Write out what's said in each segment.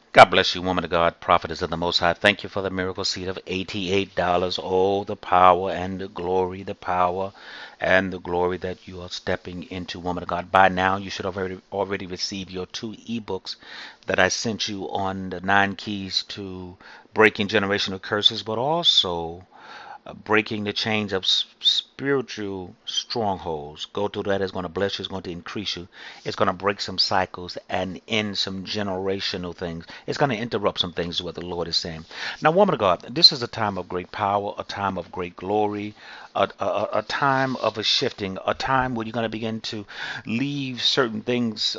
God bless you, woman of God, prophetess of the Most High. Thank you for the miracle seed of $88. Oh, the power and the power and the glory that you are stepping into, woman of God. By now, you should have already received your two ebooks that I sent you on the 9 keys to breaking generational curses, but also breaking the chains of spiritual strongholds. Go through that. It's going to bless you. It's going to increase you. It's going to break some cycles and end some generational things. It's going to interrupt some things, is what the Lord is saying. Now, woman of God, this is a time of great power, a time of great glory, a time of a shifting, a time where you're going to begin to leave certain things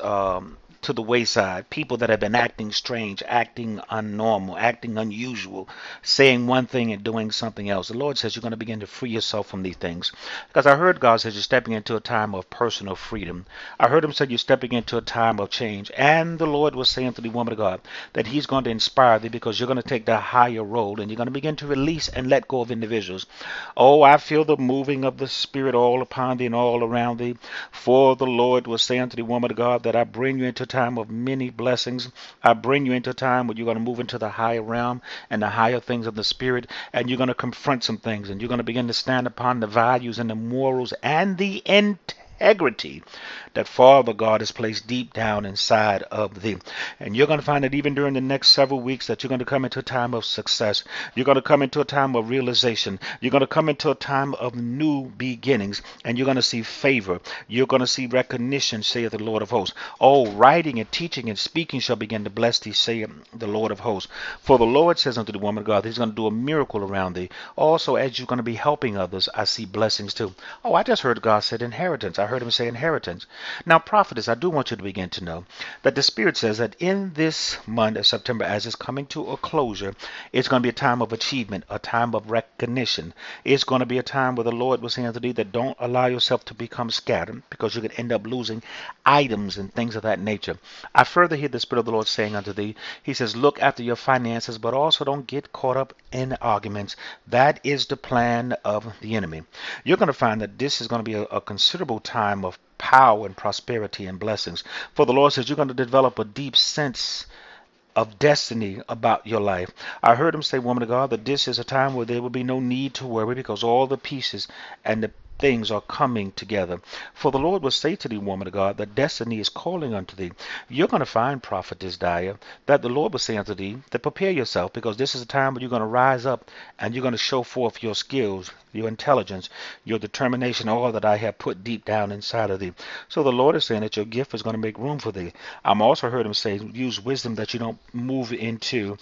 to the wayside. People that have been acting strange, acting unnormal, acting unusual, saying one thing and doing something else. The Lord says you're going to begin to free yourself from these things. Because I heard God says you're stepping into a time of personal freedom. I heard Him say you're stepping into a time of change. And the Lord was saying to the woman of God that He's going to inspire thee because you're going to take the higher road and you're going to begin to release and let go of individuals. Oh, I feel the moving of the Spirit all upon thee and all around thee. For the Lord was saying to the woman of God that I bring you into a time of many blessings. I bring you into a time where you're going to move into the higher realm and the higher things of the Spirit, and you're going to confront some things, and you're going to begin to stand upon the values and the morals and the integrity that Father God has placed deep down inside of thee. And you're going to find that even during the next several weeks that you're going to come into a time of success. You're going to come into a time of realization. You're going to come into a time of new beginnings, and you're going to see favor. You're going to see recognition, saith the Lord of hosts. Oh, writing and teaching and speaking shall begin to bless thee, saith the Lord of hosts. For the Lord says unto the woman of God, He's going to do a miracle around thee. Also, as you're going to be helping others, I see blessings too. Oh, I just heard God said inheritance. I heard Him say inheritance. Now, prophetess, I do want you to begin to know that the Spirit says that in this month of September, as it's coming to a closure, it's going to be a time of achievement, a time of recognition. It's going to be a time where the Lord was saying to thee that don't allow yourself to become scattered because you could end up losing items and things of that nature. I further hear the Spirit of the Lord saying unto thee, He says, look after your finances, but also don't get caught up in arguments. That is the plan of the enemy. You're going to find that this is going to be a considerable time of power and prosperity and blessings. For the Lord says you're going to develop a deep sense of destiny about your life. I heard Him say, woman of God, that this is a time where there will be no need to worry because all the pieces and the things are coming together. For the Lord will say to thee, woman of God, that destiny is calling unto thee. You're going to find, prophetess Dyer, that the Lord will say unto thee to prepare yourself because this is a time where you're going to rise up and you're going to show forth your skills, your intelligence, your determination, all that I have put deep down inside of thee. So the Lord is saying that your gift is going to make room for thee. I'm also heard Him say, use wisdom that you don't move into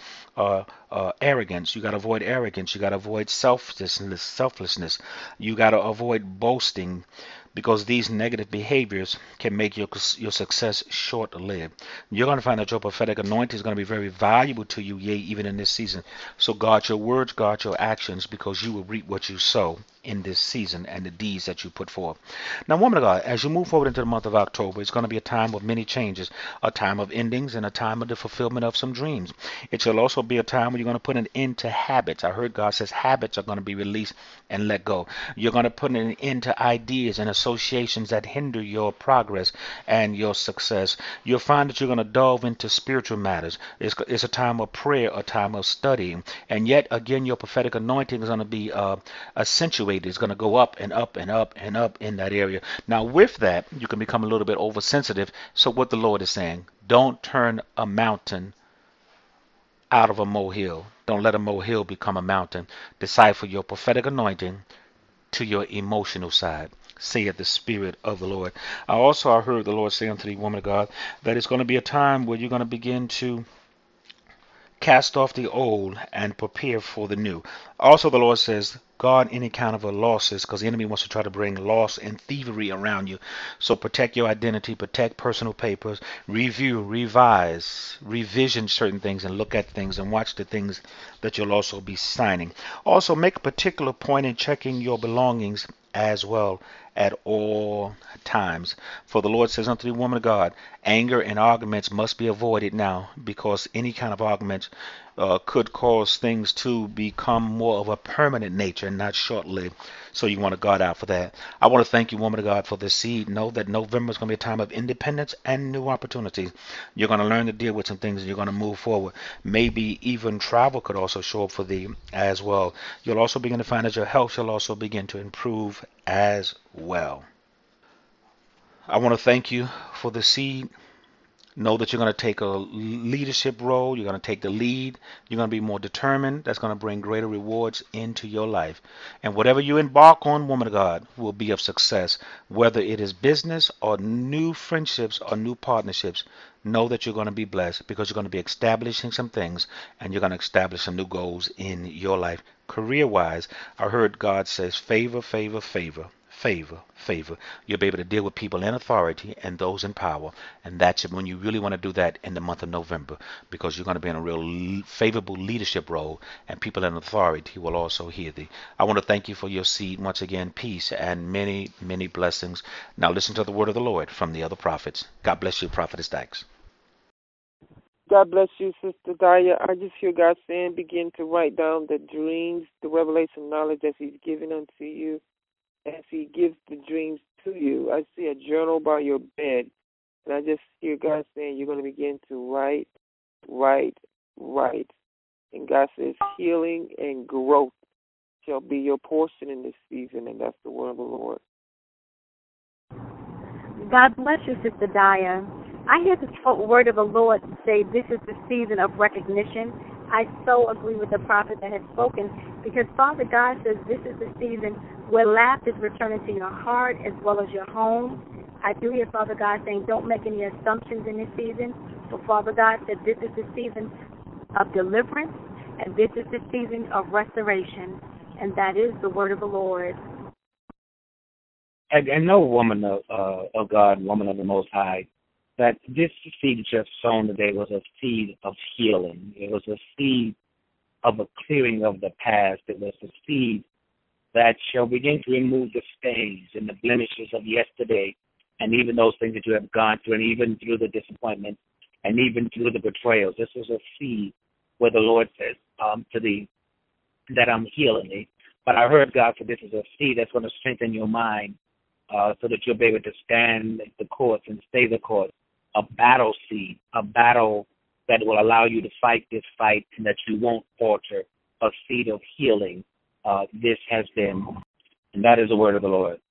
arrogance. You got to avoid arrogance. You got to avoid selflessness. You got to avoid boasting because these negative behaviors can make your success short-lived. You're going to find that your prophetic anointing is going to be very valuable to you, yea, even in this season. So guard your words, guard your actions, because you will reap what you sow in this season and the deeds that you put forth. Now, woman of God, as you move forward into the month of October, it's going to be a time of many changes, a time of endings, and a time of the fulfillment of some dreams. It shall also be a time when you're going to put an end to habits. I heard God says habits are going to be released and let go. You're going to put an end to ideas and associations that hinder your progress and your success. You'll find that you're going to delve into spiritual matters. It's a time of prayer, a time of studying. And yet, again, your prophetic anointing is going to be accentuated. It's going to go up and up and up and up in that area. Now, with that, you can become a little bit oversensitive. So what the Lord is saying, don't turn a mountain out of a molehill. Don't let a molehill become a mountain. Decipher your prophetic anointing to your emotional side, saith the Spirit of the Lord. I heard the Lord say unto the woman of God that it's going to be a time where you're going to begin to cast off the old and prepare for the new. Also, the Lord says, guard any kind of a losses because the enemy wants to try to bring loss and thievery around you. So protect your identity, protect personal papers, review, revise, revision certain things and look at things and watch the things that you'll also be signing. Also, make a particular point in checking your belongings as well at all times. For the Lord says unto the woman of God, anger and arguments must be avoided now, because any kind of arguments could cause things to become more of a permanent nature and not short-lived. So you want to guard out for that. I want to thank you, woman of God, for this seed. Know that November is going to be a time of independence and new opportunities. You're going to learn to deal with some things and you're going to move forward. Maybe even travel could also show up for thee as well. You'll also begin to find that your health shall also begin to improve as well. I want to thank you for the seed. Know that you're going to take a leadership role. You're going to take the lead. You're going to be more determined. That's going to bring greater rewards into your life. And whatever you embark on, woman of God, will be of success. Whether it is business or new friendships or new partnerships, know that you're going to be blessed because you're going to be establishing some things and you're going to establish some new goals in your life. Career-wise, I heard God says favor, favor, favor. Favor, favor. You'll be able to deal with people in authority and those in power. And that's when you really want to do that in the month of November, because you're going to be in a real favorable leadership role, and people in authority will also hear thee. I want to thank you for your seed once again. Peace and many, many blessings. Now listen to the word of the Lord from the other prophets. God bless you, Prophetess Dykes. God bless you, Sister Daya. I just hear God saying, begin to write down the dreams, the revelation knowledge that He's given unto you as He gives the dreams to you. I see a journal by your bed, and I just hear God saying you're going to begin to write, write, write. And God says healing and growth shall be your portion in this season, and that's the word of the Lord. God bless you, Sister Daya. I hear the word of the Lord say this is the season of recognition. I so agree with the prophet that has spoken, because Father God says this is the season where laughter is returning to your heart as well as your home. I do hear Father God saying don't make any assumptions in this season. But Father God said this is the season of deliverance, and this is the season of restoration. And that is the word of the Lord. And know, woman of God, woman of the Most High, that this seed just sown today was a seed of healing. It was a seed of a clearing of the past. It was a seed that shall begin to remove the stains and the blemishes of yesterday, and even those things that you have gone through, and even through the disappointment, and even through the betrayals. This is a seed where the Lord says to thee that I'm healing thee. But I heard God for this is a seed that's going to strengthen your mind so that you'll be able to stand the course and stay the course. A battle seed, a battle that will allow you to fight this fight and that you won't falter, a seed of healing. This has been, and that is the word of the Lord.